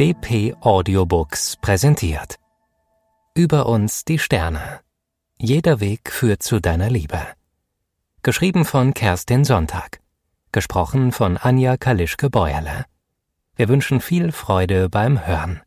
dp Audiobooks präsentiert. Über uns die Sterne. Jeder Weg führt zu deiner Liebe. Geschrieben von Kerstin Sonntag. Gesprochen von Anja Kalischke-Bäuerle. Wir wünschen viel Freude beim Hören.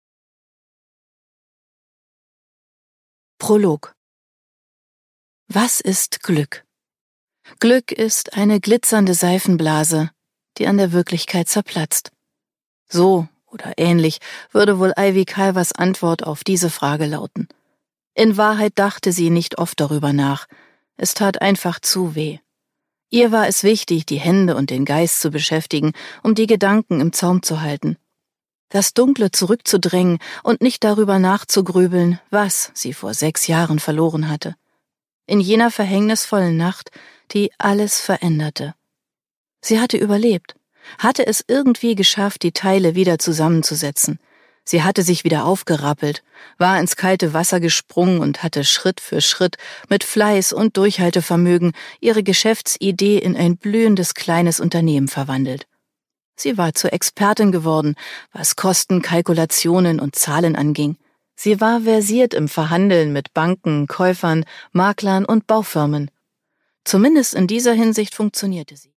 Prolog. Was ist Glück? Glück ist eine glitzernde Seifenblase, die an der Wirklichkeit zerplatzt. So oder ähnlich würde wohl Ivy Calvers Antwort auf diese Frage lauten. In Wahrheit dachte sie nicht oft darüber nach. Es tat einfach zu weh. Ihr war es wichtig, die Hände und den Geist zu beschäftigen, um die Gedanken im Zaum zu halten. Das Dunkle zurückzudrängen und nicht darüber nachzugrübeln, was sie vor 6 Jahren verloren hatte. In jener verhängnisvollen Nacht, die alles veränderte. Sie hatte überlebt, hatte es irgendwie geschafft, die Teile wieder zusammenzusetzen. Sie hatte sich wieder aufgerappelt, war ins kalte Wasser gesprungen und hatte Schritt für Schritt mit Fleiß und Durchhaltevermögen ihre Geschäftsidee in ein blühendes kleines Unternehmen verwandelt. Sie war zur Expertin geworden, was Kosten, Kalkulationen und Zahlen anging. Sie war versiert im Verhandeln mit Banken, Käufern, Maklern und Baufirmen. Zumindest in dieser Hinsicht funktionierte sie.